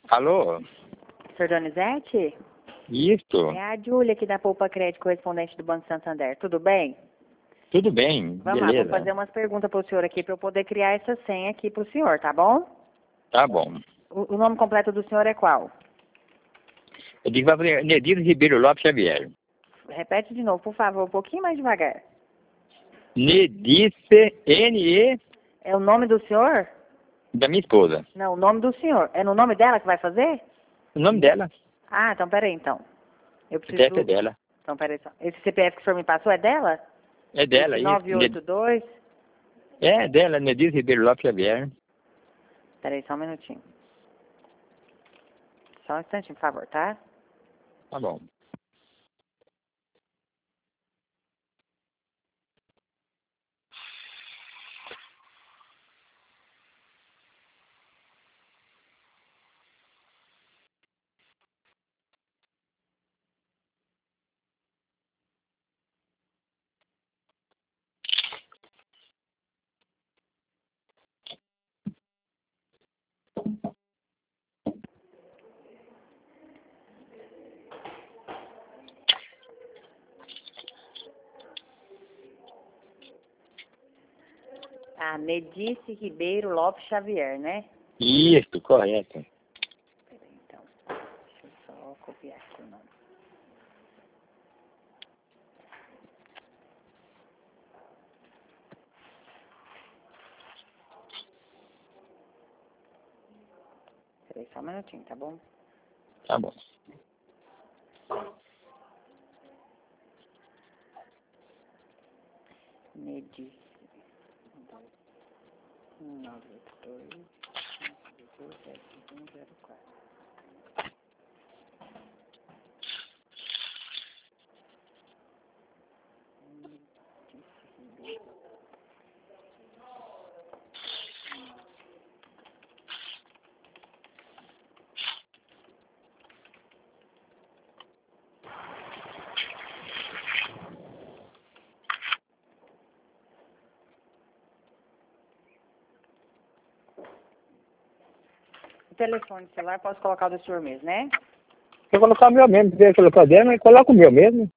Alô? Sr. Donizete? Isso. É a Júlia aqui da Poupa Crédito, correspondente do Banco Santander. Tudo bem? Tudo bem, Vamos lá, beleza. vou fazer umas perguntas para o senhor aqui para eu poder criar essa senha aqui para o senhor, tá bom? Tá bom. O nome completo do senhor é qual? Eu digo para você, Nedido Ribeiro Lopes Xavier. Repete de novo, por favor, um pouquinho mais devagar. Nedice, N-E, É o nome do senhor? da minha esposa. Não, o nome do senhor. É no nome dela que vai fazer? O nome dela, Ah, então peraí, então. Eu o preciso CPF é do... dela. Então peraí só. Esse CPF que o senhor me passou é dela? É dela, Esse isso. 982? É dela, Nedido Ribeiro Lopes Xavier. Peraí só um minutinho. Só um instantinho, por favor, tá? Tá bom. Ah, Medice Ribeiro Lopes Xavier, né? Isso, correto. Peraí, então. Deixa eu só copiar aqui o nome. Peraí só um minutinho, tá bom? Tá bom. Medice. 982 7104. O telefone celular posso colocar o do senhor mesmo, né? Se eu colocar o meu mesmo, se quiser colocar o dela, mas coloca o meu mesmo.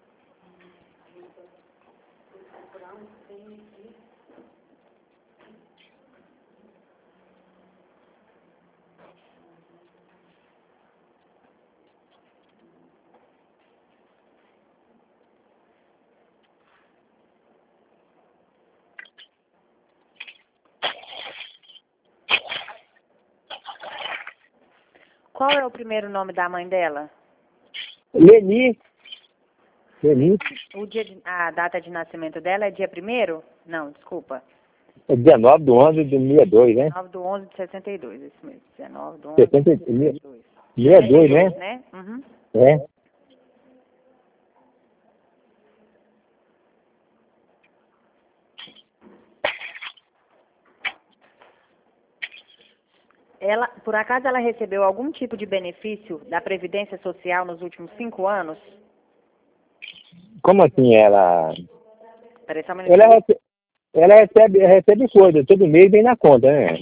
Qual é o primeiro nome da mãe dela? Leni. Leni. A data de nascimento dela é dia 1º? Não, desculpa. É 19/11/62, né? 19/11 de 62, isso mesmo. 19/11 de 62, 62. 62, né? Né? Uhum. É. Ela, por acaso ela recebeu algum tipo de benefício da Previdência Social nos últimos 5 anos? Como assim ela... Peraí só um minutinho. Ela recebe coisa, todo mês vem na conta, né?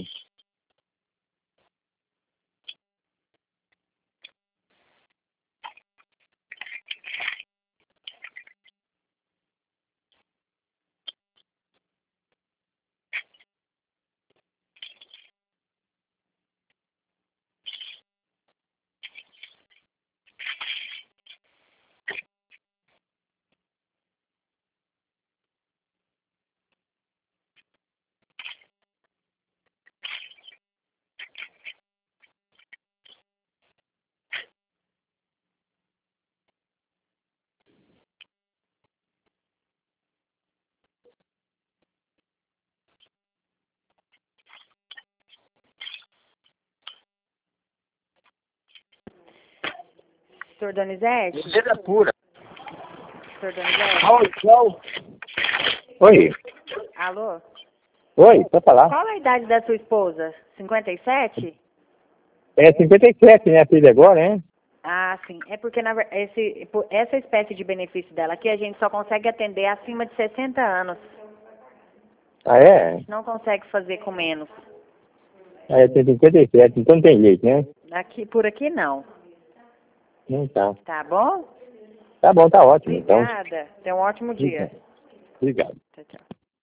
Senhor Donizete? Beleza pura. Senhor Donizete? Oi. Alô? Oi, pode falar. Qual a idade da sua esposa? 57? É 57, né, a filha agora, né? Ah, sim. É porque essa espécie de benefício dela aqui a gente só consegue atender acima de 60 anos. Ah, é? Não consegue fazer com menos. Ah, é 57, então não tem jeito, né? Por aqui não. Então, Tá bom? tá bom, tá ótimo. Então, Obrigada. Tenha um ótimo dia. obrigado. Tchau, tchau.